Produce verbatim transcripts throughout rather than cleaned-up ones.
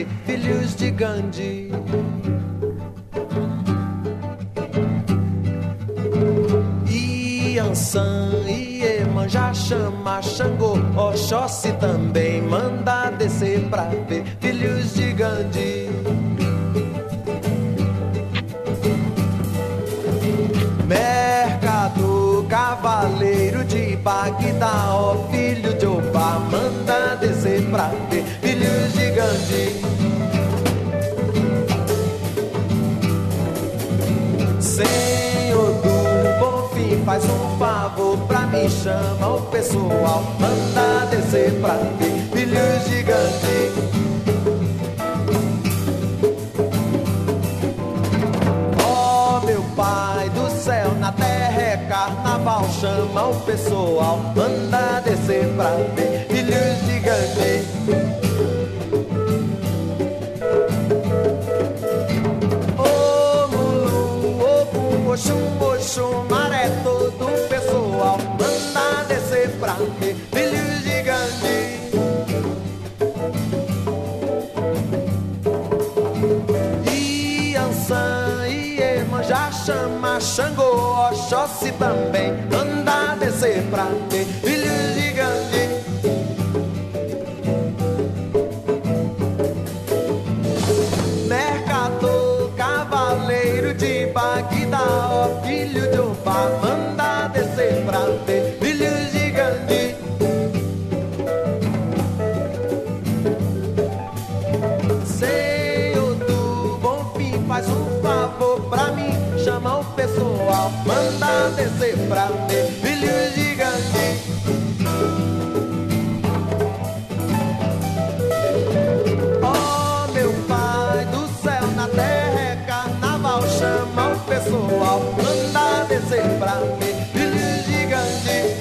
ver filhos de Gandhi. Iansã, Iemanjá, chama Xangô, Oxóssi também manda descer pra ver filhos de Gandhi. Mercador, cavaleiro de Bagdá, ó filho de Obá, manda descer pra ver filhos de Gandhi. Senhor do Bom Fim, faz um favor pra mim, chama o pessoal, manda descer pra ver filhos de Gandhi. Pai do céu, na terra é carnaval, chama o pessoal, manda descer pra ver filhos de Gandhi. Ô Mulu, Ogum, Oxum, Oxum, Maré, todo o pessoal, manda descer pra ver filhos de Gandhi. Já chama Xangô, Oxóssi também manda descer pra ver filhos de Gandhi. Mercador, cavaleiro de Bagdá, ó filho de Obá, manda descer pra ver filhos de Gandhi. Senhor do Bom Fim, faz um favor pra mim, chama o pessoal, manda descer pra ver filhos de Gandhi. Oh meu pai do céu, na terra é carnaval, chama o pessoal, manda descer pra ver filhos de Gandhi.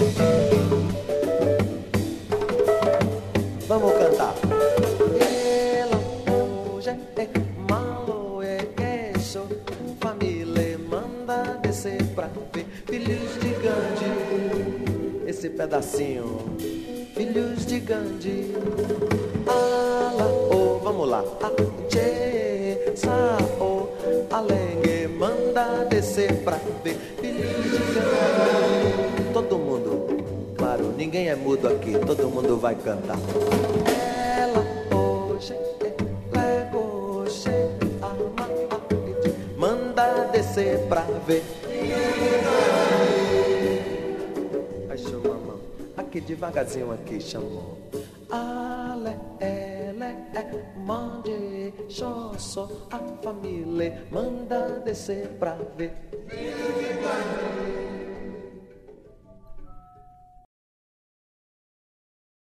Vamos cantar. Pra ver filhos de Gandhi, esse pedacinho, filhos de Gandhi. Ala, oh, vamos lá. Ache, sa, oh, alengue, manda descer pra ver filhos de Gandhi. Todo mundo, claro, ninguém é mudo aqui, todo mundo vai cantar. Ela, oh, che, lego, che, ama, manda descer pra ver. Aí chama a mão, aqui devagarzinho aqui chamou. Ale, ele, é, mande, xoxó, a família manda descer pra ver.